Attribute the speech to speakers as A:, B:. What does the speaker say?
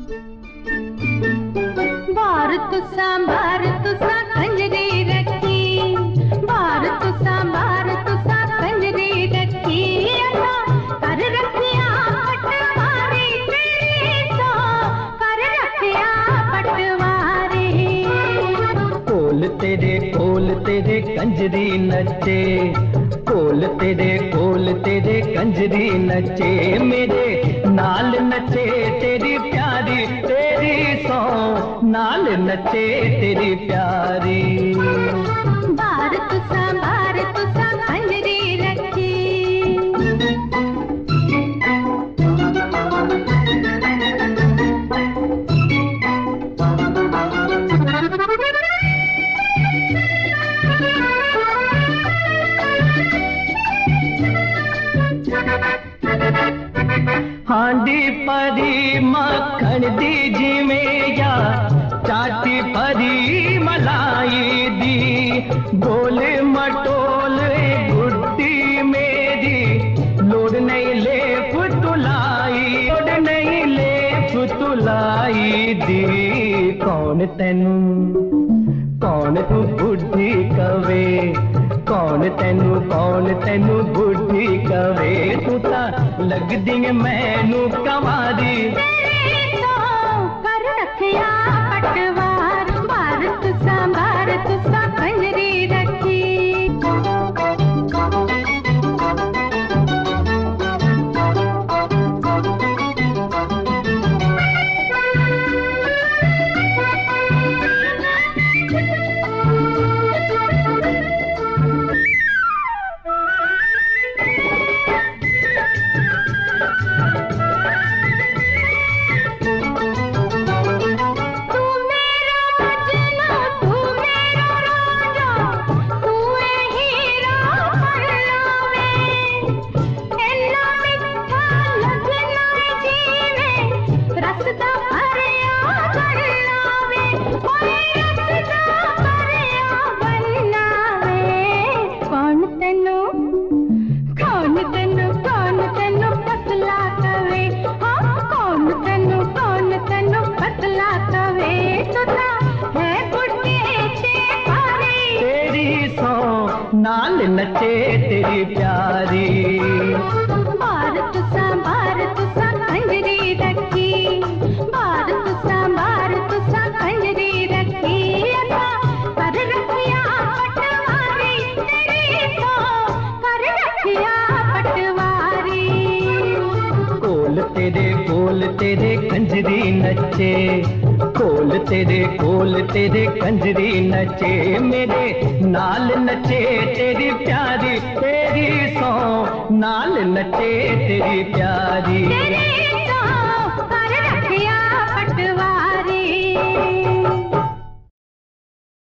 A: बार तुसा कंजरी रखी, बार तुसा कंजरी रखी, कर रखिया पटवारी तेरी सो, कर रखिया पटवारी।
B: कोल तेरे कंजरी नचे, कोल तेरे कंजरी नचे, मेरे नाल नचे तेरी प्यारी, तेरी सौ नाल नचे तेरी प्यारी।
A: बार तुसा कंजरी रखी।
B: हांडी परी मक्खन दी जिमें या चाटी परी मलाई दी, गोल मटोल गुड्डी मेरी, लोड़ नहीं ले फुतुलाई, लोड़ नहीं ले फुतुलाई दी। कौन तैनू बुढ़ी कवे, कौन तैनू बुढ़ी कवे, तू ता लगदी मैनू कवारी।
A: कर रखिया पटवार, बार तुसा कंजरी रखी।
B: नाल नचे तेरी प्यारी।
A: बार तुसा कंजरी रखी, बार तुसा कंजरी रखी, कर रखिया पटवारी तेरी सो, कर रखिया पटवारी।
B: कोल तेरे कंजरी नचे, कोल तेरे कंजरी नचे, मेरे नाल नचे तेरी प्यारी, तेरी सौ नाल नचे तेरी प्यारी।